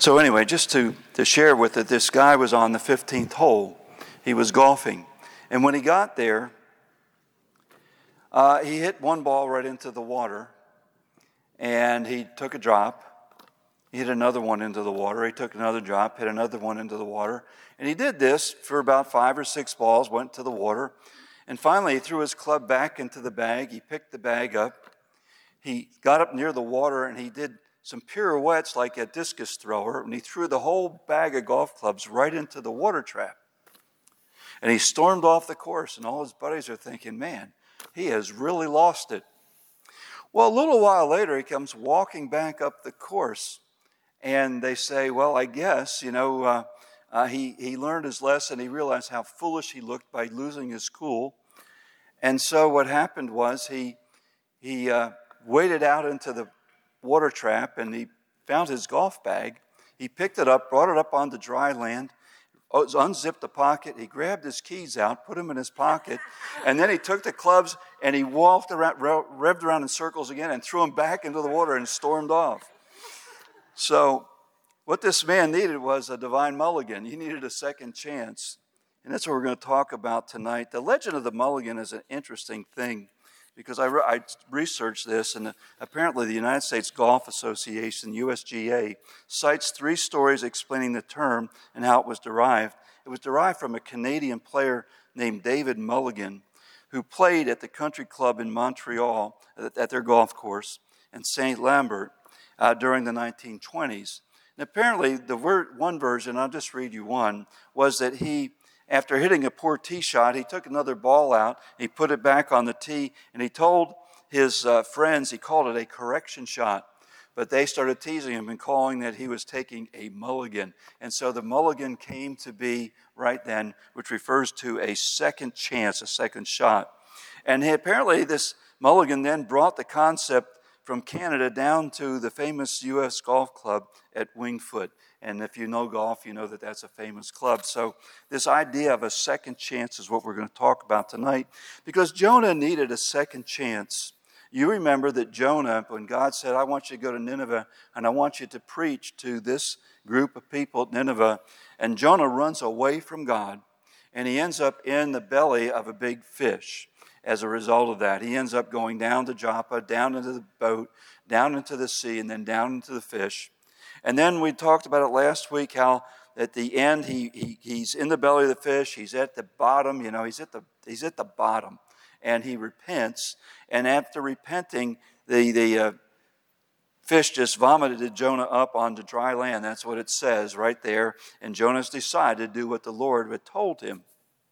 So anyway, just to share with it, this guy was on the 15th hole. He was golfing. And when he got there, he hit one ball right into the water. And he took a drop. He hit another one into the water. He took another drop, hit another one into the water. And he did this for about 5 or 6 balls, went to the water. And finally, he threw his club back into the bag. He picked the bag up. He got up near the water, and he did some pirouettes like a discus thrower, and he threw the whole bag of golf clubs right into the water trap. And he stormed off the course, and all his buddies are thinking, man, he has really lost it. Well, a little while later, he comes walking back up the course, and they say, well, I guess, he learned his lesson. He realized how foolish he looked by losing his cool. And so what happened was he waded out into the water trap, and he found his golf bag. He picked it up, brought it up onto dry land, unzipped the pocket. He grabbed his keys out, put them in his pocket, and then he took the clubs and he walked around, revved around in circles again and threw them back into the water and stormed off. So what this man needed was a divine mulligan. He needed a second chance. And that's what we're going to talk about tonight. The legend of the mulligan is an interesting thing because I researched this, and apparently the United States Golf Association, USGA, cites 3 stories explaining the term and how it was derived. It was derived from a Canadian player named David Mulligan, who played at the country club in Montreal at their golf course in St. Lambert during the 1920s. And apparently, one version, I'll just read you one, was that he, after hitting a poor tee shot, he took another ball out, he put it back on the tee, and he told his friends, he called it a correction shot. But they started teasing him and calling that he was taking a mulligan. And so the mulligan came to be right then, which refers to a second chance, a second shot. And apparently this mulligan then brought the concept from Canada down to the famous U.S. Golf Club at Winged Foot. And if you know golf, you know that that's a famous club. So this idea of a second chance is what we're going to talk about tonight. Because Jonah needed a second chance. You remember that Jonah, when God said, I want you to go to Nineveh, and I want you to preach to this group of people at Nineveh. And Jonah runs away from God, and he ends up in the belly of a big fish. As a result of that, he ends up going down to Joppa, down into the boat, down into the sea, and then down into the fish. And then we talked about it last week, how at the end he's in the belly of the fish. He's at the bottom. He's at the bottom, and he repents. And after repenting, the fish just vomited Jonah up onto dry land. That's what it says right there. And Jonah's decided to do what the Lord had told him.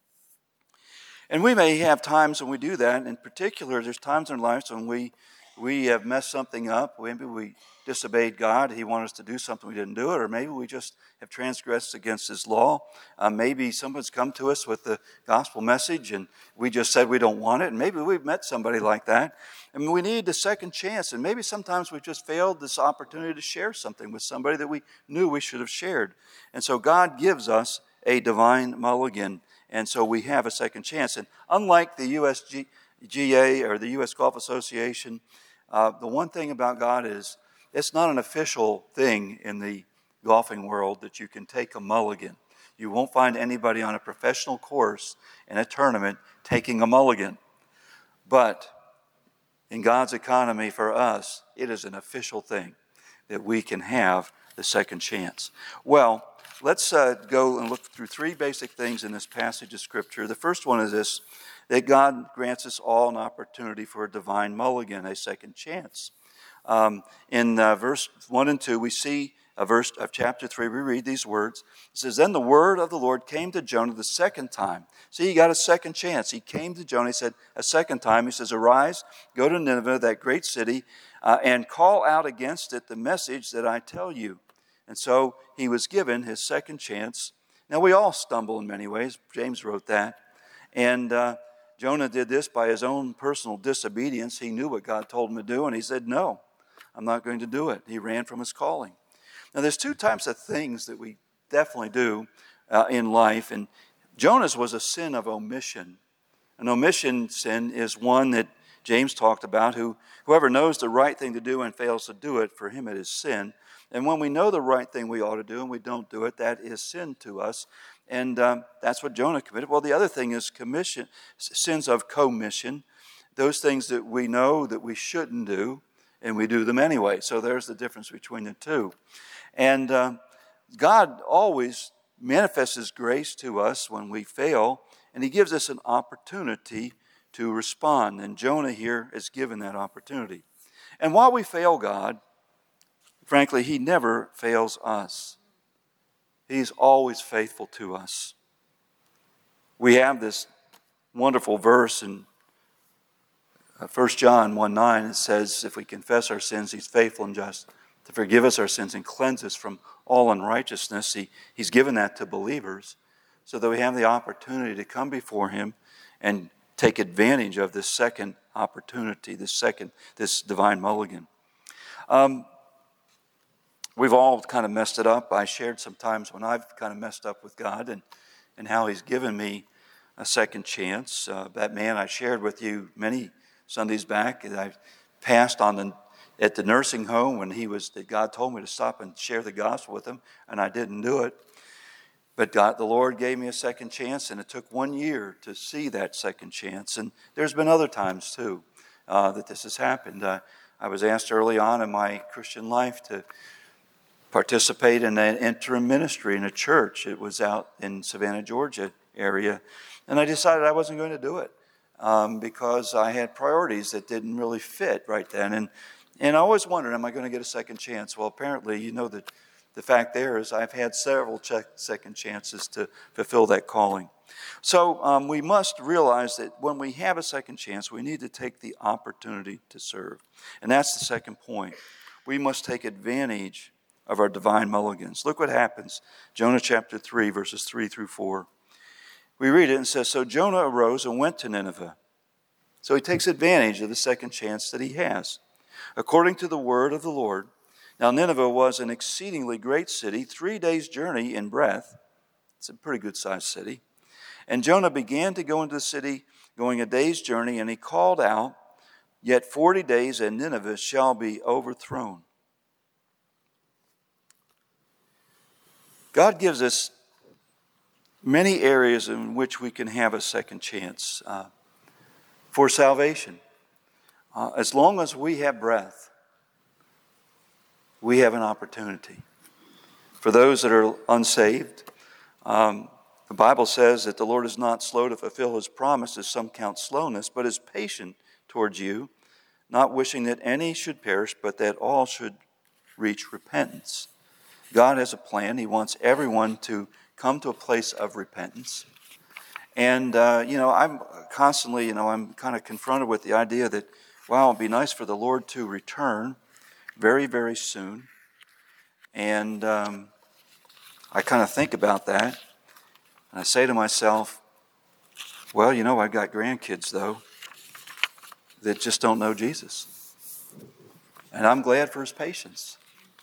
And we may have times when we do that. In particular, there's times in our lives when we have messed something up. Maybe we disobeyed God. He wanted us to do something, we didn't do it. Or maybe we just have transgressed against His law. Maybe someone's come to us with the gospel message and we just said we don't want it. And maybe we've met somebody like that. And we need a second chance. And maybe sometimes we've just failed this opportunity to share something with somebody that we knew we should have shared. And so God gives us a divine mulligan. And so we have a second chance. And unlike the USGA or the U.S. Golf Association, the one thing about God is it's not an official thing in the golfing world that you can take a mulligan. You won't find anybody on a professional course in a tournament taking a mulligan. But in God's economy for us, it is an official thing that we can have the second chance. Well, let's go and look through 3 basic things in this passage of Scripture. The first one is this, that God grants us all an opportunity for a divine mulligan, a second chance. In verse 1 and 2, we see a verse of chapter 3, we read these words. It says, Then the word of the Lord came to Jonah the second time. See, he got a second chance. He came to Jonah, he said a second time, he says, Arise, go to Nineveh, that great city, and call out against it the message that I tell you. And so he was given his second chance. Now we all stumble in many ways. James wrote that. And Jonah did this by his own personal disobedience. He knew what God told him to do, and he said, No, I'm not going to do it. He ran from his calling. Now there's 2 types of things that we definitely do in life. And Jonah's was a sin of omission. An omission sin is one that James talked about, whoever knows the right thing to do and fails to do it, for him it is sin. And when we know the right thing we ought to do and we don't do it, that is sin to us. And that's what Jonah committed. Well, the other thing is sins of commission, those things that we know that we shouldn't do, and we do them anyway. So there's the difference between the two. And God always manifests His grace to us when we fail, and He gives us an opportunity to respond. And Jonah here is given that opportunity. And while we fail God, frankly, He never fails us. He's always faithful to us. We have this wonderful verse in 1 John 1:9. It says, if we confess our sins, He's faithful and just to forgive us our sins and cleanse us from all unrighteousness. He's given that to believers so that we have the opportunity to come before Him and take advantage of this second opportunity, this divine mulligan. We've all kind of messed it up. I shared sometimes when I've kind of messed up with God and how He's given me a second chance. That man I shared with you many Sundays back, I passed at the nursing home when that God told me to stop and share the gospel with him, and I didn't do it. But the Lord gave me a second chance, and it took 1 year to see that second chance. And there's been other times, too, that this has happened. I was asked early on in my Christian life to participate in an interim ministry in a church. It was out in Savannah, Georgia area. And I decided I wasn't going to do it because I had priorities that didn't really fit right then. And I always wondered, am I going to get a second chance? Well, apparently, that the fact there is I've had several second chances to fulfill that calling. So we must realize that when we have a second chance, we need to take the opportunity to serve. And that's the second point. We must take advantage of our divine mulligans. Look what happens. Jonah chapter 3, verses 3 through 4. We read it and it says, so Jonah arose and went to Nineveh. So he takes advantage of the second chance that he has. According to the word of the Lord. Now Nineveh was an exceedingly great city, 3 days' journey in breadth. It's a pretty good-sized city. And Jonah began to go into the city, going a day's journey, and he called out, yet 40 days and Nineveh shall be overthrown. God gives us many areas in which we can have a second chance for salvation. As long as we have breath, we have an opportunity. For those that are unsaved, the Bible says that the Lord is not slow to fulfill His promise, as some count slowness, but is patient towards you, not wishing that any should perish, but that all should reach repentance. God has a plan. He wants everyone to come to a place of repentance. And, I'm constantly, I'm kind of confronted with the idea that, wow, it'd be nice for the Lord to return very, very soon. And I kind of think about that. And I say to myself, well, I've got grandkids, though, that just don't know Jesus. And I'm glad for His patience.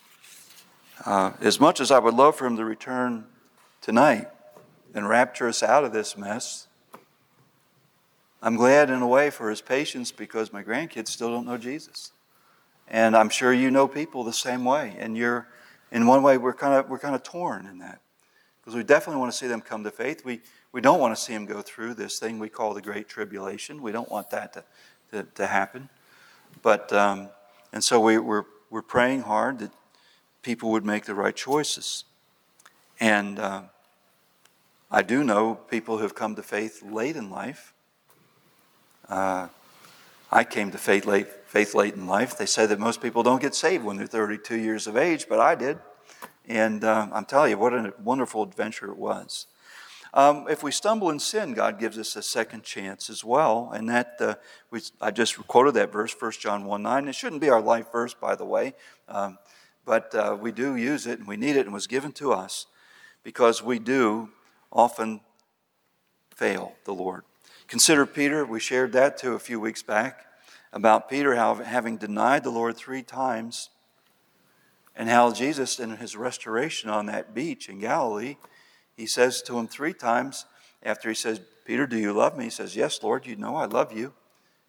As much as I would love for Him to return tonight and rapture us out of this mess, I'm glad in a way for His patience because my grandkids still don't know Jesus. And I'm sure you know people the same way. And in one way, we're kind of torn in that. Because we definitely want to see them come to faith. We don't want to see them go through this thing we call the Great Tribulation. We don't want that to happen. But and so we're praying hard that people would make the right choices. And I do know people who have come to faith late in life. I came to faith late in life. They say that most people don't get saved when they're 32 years of age, but I did. And I'm telling you, what a wonderful adventure it was. If we stumble in sin, God gives us a second chance as well. And that I just quoted that verse, 1 John 1:9. It shouldn't be our life verse, by the way. But we do use it, and we need it, and it was given to us because we do often fail the Lord. Consider Peter. We shared that too a few weeks back about Peter having denied the Lord 3 times and how Jesus in His restoration on that beach in Galilee, He says to him 3 times after He says, Peter, do you love me? He says, yes, Lord, you know I love you.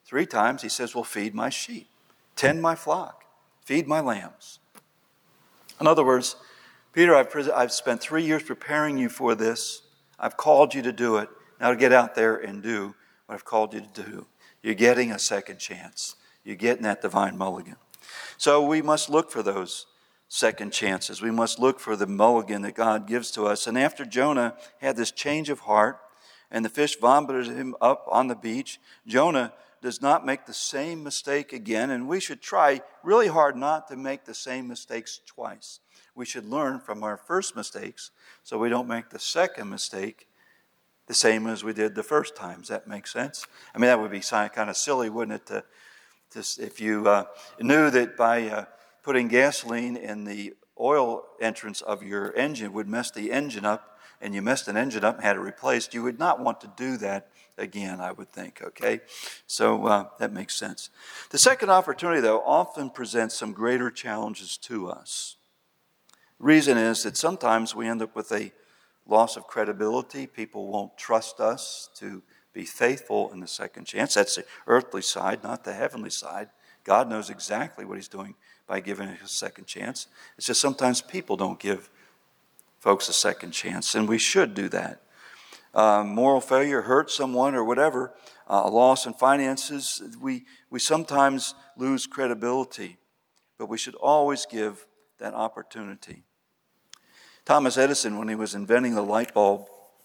3 times he says, well, feed my sheep, tend my flock, feed my lambs. In other words, Peter, I've spent 3 years preparing you for this. I've called you to do it. Now get out there and do what I've called you to do. You're getting a second chance. You're getting that divine mulligan. So we must look for those second chances. We must look for the mulligan that God gives to us. And after Jonah had this change of heart and the fish vomited him up on the beach, Jonah does not make the same mistake again. And we should try really hard not to make the same mistakes twice. We should learn from our first mistakes so we don't make the second mistake the same as we did the first time. Does that make sense? I mean, that would be kind of silly, wouldn't it, if you knew that by putting gasoline in the oil entrance of your engine would mess the engine up, and you messed an engine up and had it replaced, you would not want to do that again, I would think, okay? So that makes sense. The second opportunity, though, often presents some greater challenges to us. The reason is that sometimes we end up with a loss of credibility. People won't trust us to be faithful in the second chance. That's the earthly side, not the heavenly side. God knows exactly what he's doing by giving us a second chance. It's just sometimes people don't give folks a second chance, and we should do that. Moral failure, hurt someone or whatever, a loss in finances, we sometimes lose credibility, but we should always give that opportunity. Thomas Edison, when he was inventing the light bulb,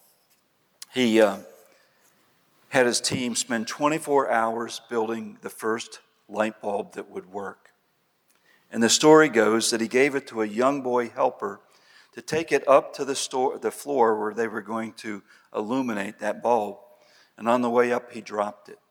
he had his team spend 24 hours building the first light bulb that would work. And the story goes that he gave it to a young boy helper to take it up to the floor where they were going to illuminate that bulb. And on the way up, he dropped it.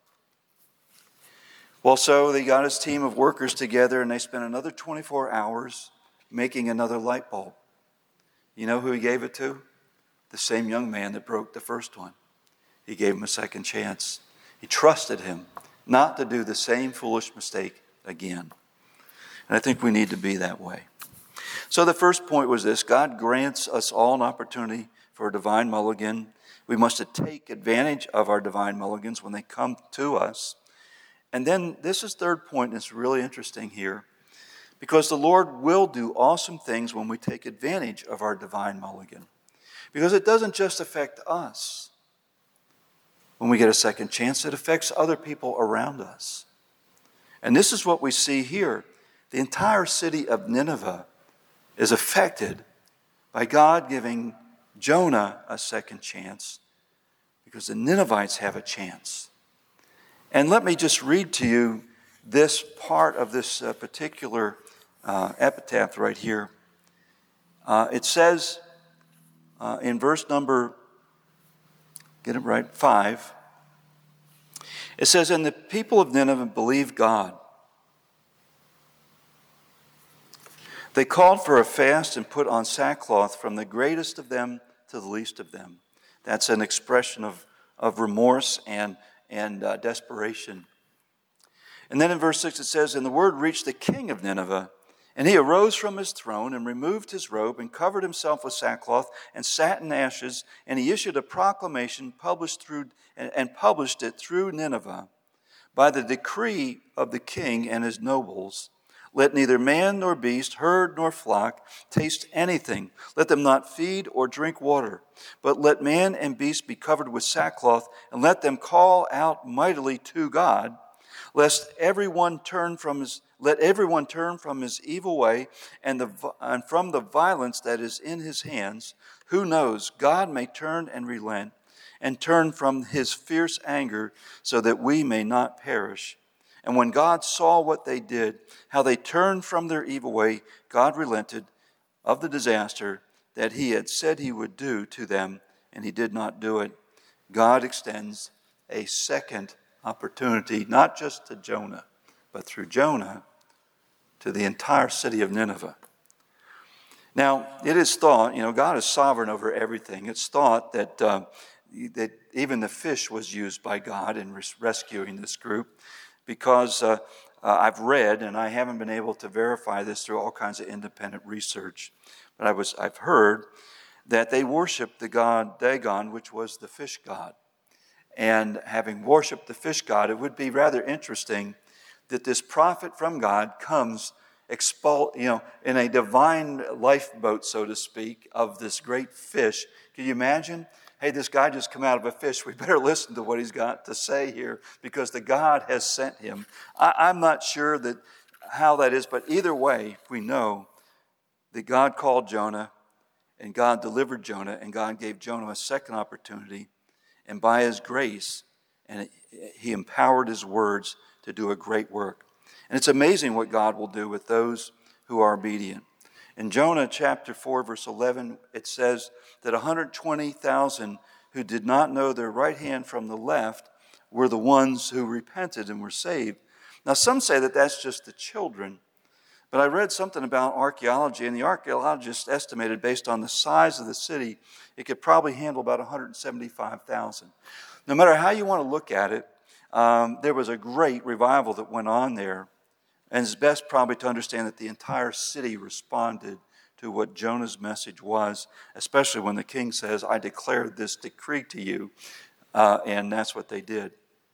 Well, so they got his team of workers together, and they spent another 24 hours making another light bulb. You know who he gave it to? The same young man that broke the first one. He gave him a second chance. He trusted him not to do the same foolish mistake again. And I think we need to be that way. So the first point was this: God grants us all an opportunity for a divine mulligan. We must take advantage of our divine mulligans when they come to us. And then this is third point, and it's really interesting here, because the Lord will do awesome things when we take advantage of our divine mulligan. Because it doesn't just affect us. When we get a second chance, it affects other people around us. And this is what we see here. The entire city of Nineveh is affected by God giving Jonah a second chance, because the Ninevites have a chance. And let me just read to you this part of this particular epitaph right here. It says in verse number, get it right, 5. It says, "And the people of Nineveh believed God. They called for a fast and put on sackcloth from the greatest of them to the least of them." That's an expression of remorse and desperation. And then in verse 6 it says, "And the word reached the king of Nineveh, and he arose from his throne and removed his robe and covered himself with sackcloth and sat in ashes, and he issued a proclamation published it through Nineveh. By the decree of the king and his nobles, let neither man nor beast, herd nor flock taste anything. Let them not feed or drink water. But let man and beast be covered with sackcloth, and let them call out mightily to God, lest everyone turn from his evil way and from the violence that is in his hands. Who knows? God may turn and relent and turn from his fierce anger, so that we may not perish." And when God saw what they did, how they turned from their evil way, God relented of the disaster that he had said he would do to them, and he did not do it. God extends a second opportunity, not just to Jonah, but through Jonah to the entire city of Nineveh. Now, it is thought, God is sovereign over everything. It's thought that even the fish was used by God in rescuing this group, because I've read, and I haven't been able to verify this through all kinds of independent research, but I've heard that they worshiped the god Dagon, which was the fish god. and having worshiped the fish god, it would be rather interesting that this prophet from God comes in a divine lifeboat, so to speak, of this great fish. Can you imagine? Hey, this guy just come out of a fish. We better listen to what he's got to say here because the God has sent him. I'm not sure how that is, but either way, we know that God called Jonah and God delivered Jonah and God gave Jonah a second opportunity. And by his grace, and he empowered his words to do a great work. And it's amazing what God will do with those who are obedient. In Jonah chapter 4, verse 11, it says that 120,000 who did not know their right hand from the left were the ones who repented and were saved. Now, some say that that's just the children. But I read something about archaeology, and the archaeologists estimated, based on the size of the city, it could probably handle about 175,000. No matter how you want to look at it, there was a great revival that went on there. And it's best probably to understand that the entire city responded to what Jonah's message was, especially when the king says, I declare this decree to you. And that's what they did.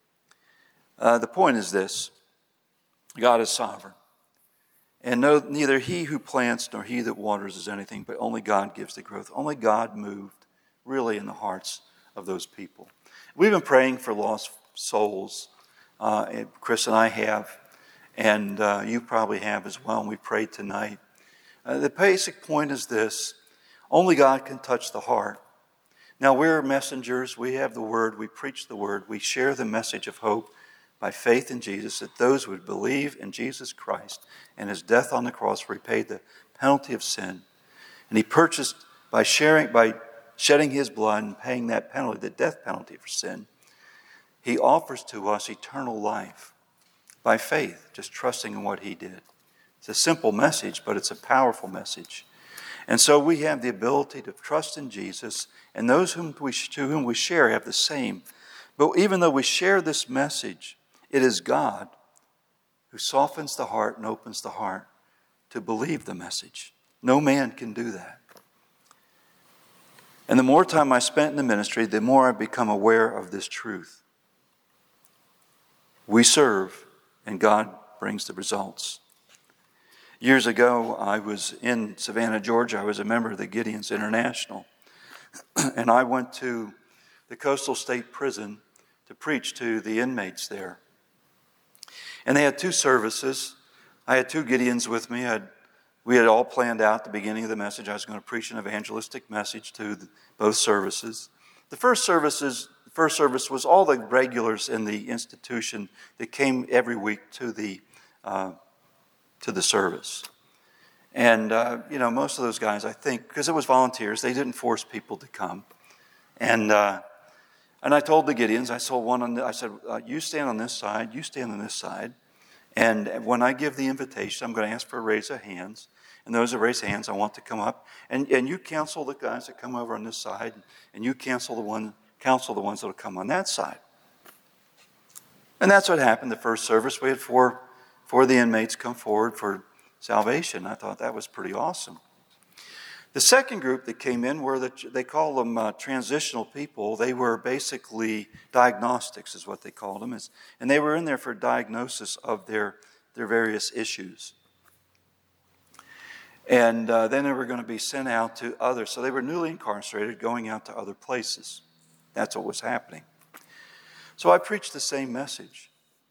The point is this: God is sovereign. And neither he who plants nor he that waters is anything, but only God gives the growth. Only God moved really in the hearts of those people. We've been praying for lost souls. Chris and I have, and you probably have as well, and we prayed tonight. The basic point is this: only God can touch the heart. Now, we're messengers. We have the word. We preach the word. We share the message of hope by faith in Jesus, that those who would believe in Jesus Christ and his death on the cross repaid the penalty of sin. And he purchased by shedding his blood and paying that penalty, the death penalty for sin. He offers to us eternal life by faith, just trusting in what he did. It's a simple message, but it's a powerful message. And so we have the ability to trust in Jesus, and those to whom we share have the same. But even though we share this message, it is God who softens the heart and opens the heart to believe the message. No man can do that. And the more time I spent in the ministry, the more I become aware of this truth. We serve, and God brings the results. Years ago, I was in Savannah, Georgia. I was a member of the Gideons International. And I went to the Coastal State Prison to preach to the inmates there. And they had two services. I had two Gideons with me. We had all planned out at the beginning of the message. I was going to preach an evangelistic message to both services. The first service was all the regulars in the institution that came every week to the service. And, most of those guys, I think, because it was volunteers, they didn't force people to come. And I told the Gideons, I said, you stand on this side, you stand on this side. And when I give the invitation, I'm going to ask for a raise of hands. And those that raise hands, I want to come up. And you counsel the guys that come over on this side. And you counsel the ones that will come on that side. And that's what happened the first service. We had four of the inmates come forward for salvation. I thought that was pretty awesome. The second group that came in were they call them transitional people. They were basically diagnostics is what they called them. And they were in there for diagnosis of their various issues. And then they were going to be sent out to others. So they were newly incarcerated, going out to other places. That's what was happening. So I preached the same message.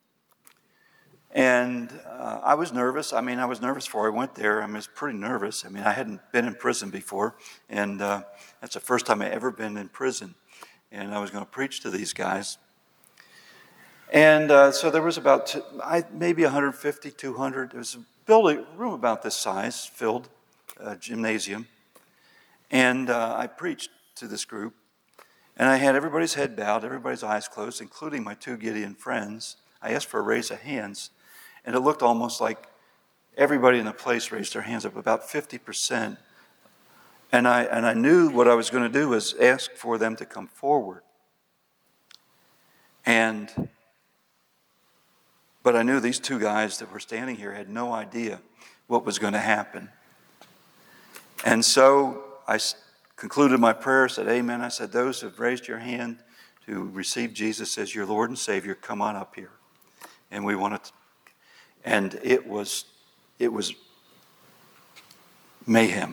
And I was nervous. I was nervous before I went there. I was pretty nervous. I hadn't been in prison before. And that's the first time I ever been in prison. And I was going to preach to these guys. And so there was about maybe 150, 200. There was a room about this size, filled, gymnasium. And I preached to this group. And I had everybody's head bowed, everybody's eyes closed, including my two Gideon friends. I asked for a raise of hands. And it looked almost like everybody in the place raised their hands up, about 50%. And I knew what I was going to do was ask for them to come forward. But I knew these two guys that were standing here had no idea what was going to happen. And so I concluded my prayer, said amen. I said, those who have raised your hand, to receive Jesus as your Lord and Savior, come on up here. And we want to, and it was mayhem.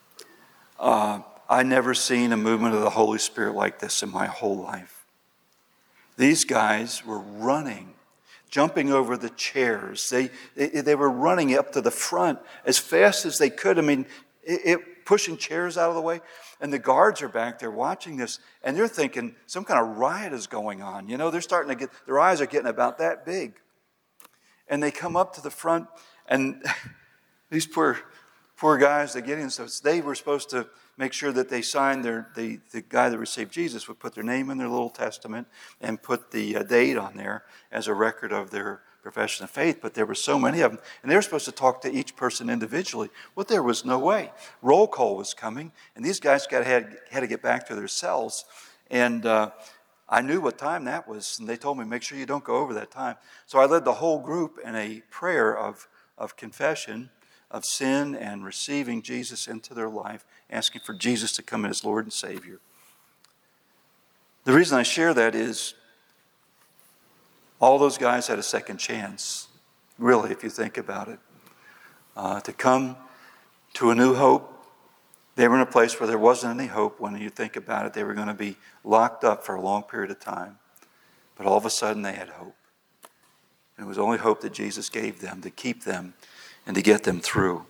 I never seen a movement of the Holy Spirit like this in my whole life. These guys were running, jumping over the chairs. They were running up to the front as fast as they could. I mean, pushing chairs out of the way. And the guards are back there watching this, and they're thinking some kind of riot is going on. You know, they're starting to get, their eyes are getting about that big. And they come up to the front, and these poor guys, they get in. So they were supposed to make sure that they signed the guy that received Jesus would put their name in their little testament and put the date on there as a record of their profession of faith. But there were so many of them, and they were supposed to talk to each person individually. Well, there was no way. Roll call was coming, and these guys had to get back to their cells. And I knew what time that was, and they told me, make sure you don't go over that time. So I led the whole group in a prayer of confession of sin and receiving Jesus into their life, asking for Jesus to come in as Lord and Savior. The reason I share that is all those guys had a second chance, really, if you think about it, to come to a new hope. They were in a place where there wasn't any hope. When you think about it, they were going to be locked up for a long period of time. But all of a sudden, they had hope. And it was only hope that Jesus gave them to keep them and to get them through.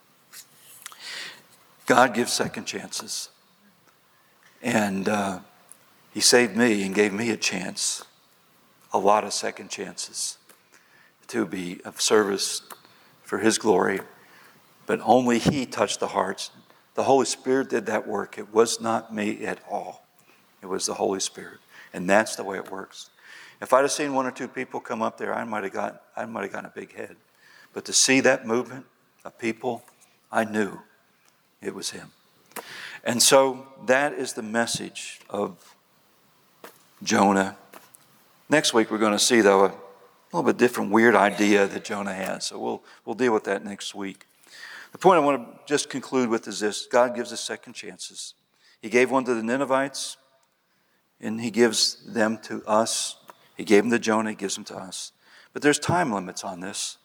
God gives second chances. And He saved me and gave me a chance, a lot of second chances, to be of service for His glory. But only He touched the hearts. The Holy Spirit did that work. It was not me at all. It was the Holy Spirit. And that's the way it works. If I'd have seen one or two people come up there, I might have gotten a big head. But to see that movement of people, I knew it was Him. And so that is the message of Jonah. Next week we're going to see, though, a little bit different weird idea that Jonah has. So we'll deal with that next week. The point I want to just conclude with is this. God gives us second chances. He gave one to the Ninevites, and He gives them to us. He gave them to Jonah, He gives them to us. But there's time limits on this.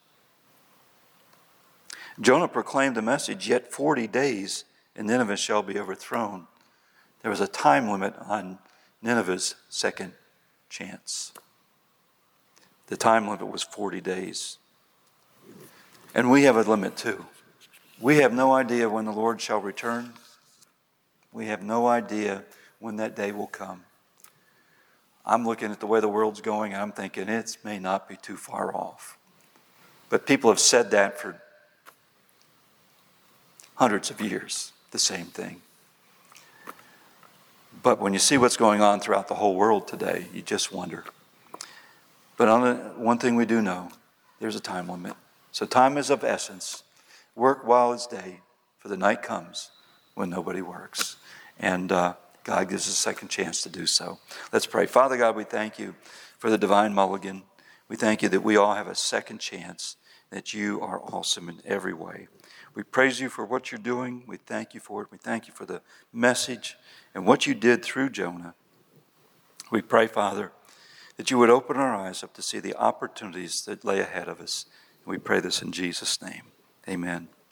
Jonah proclaimed the message, yet 40 days and Nineveh shall be overthrown. There was a time limit on Nineveh's second chance. The time limit was 40 days. And we have a limit too. We have no idea when the Lord shall return. We have no idea when that day will come. I'm looking at the way the world's going, and I'm thinking it may not be too far off. But people have said that for hundreds of years, the same thing. But when you see what's going on throughout the whole world today, you just wonder. But one thing we do know, there's a time limit. So time is of essence. Work while it's day, for the night comes when nobody works. And God gives us a second chance to do so. Let's pray. Father God, we thank You for the divine mulligan. We thank You that we all have a second chance, that You are awesome in every way. We praise You for what You're doing. We thank You for it. We thank You for the message and what You did through Jonah. We pray, Father, that You would open our eyes up to see the opportunities that lay ahead of us. We pray this in Jesus' name. Amen.